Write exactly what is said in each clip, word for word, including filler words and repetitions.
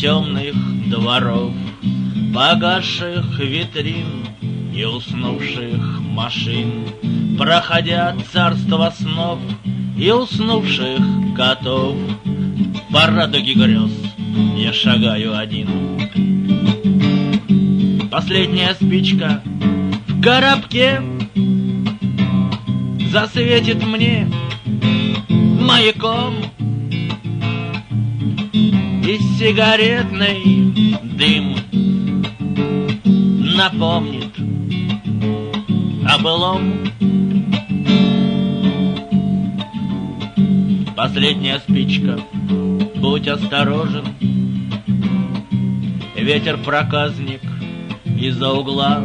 темных дворов, погасших витрин и уснувших машин, проходя царство снов и уснувших котов. По радуге грез я шагаю один. Последняя спичка в коробке засветит мне маяком, и сигаретный дым напомнит о былом. Последняя спичка, будь осторожен, ветер проказник из-за угла.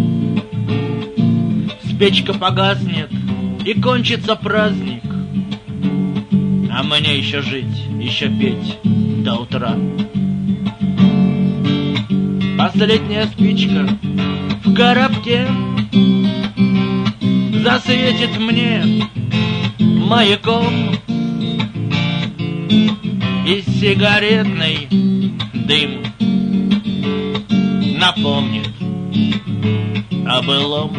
Спичка погаснет, и кончится праздник, а мне еще жить, еще петь до утра. Последняя спичка в коробке засветит мне маяком, и сигаретный дым напомнит о былом.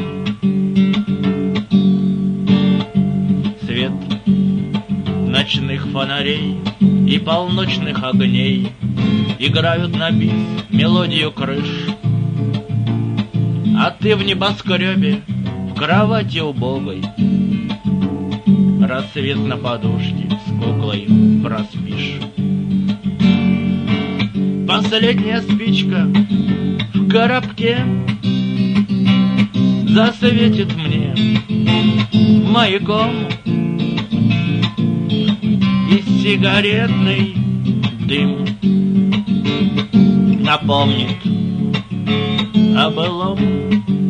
Свет ночных фонарей и полночных огней играют на бис мелодию крыш, а ты в небоскребе в кровати убогой рассвет на подушке с куклой проспишь. Последняя спичка в коробке засветит мне маяком, и сигаретный дым напомнит о былом.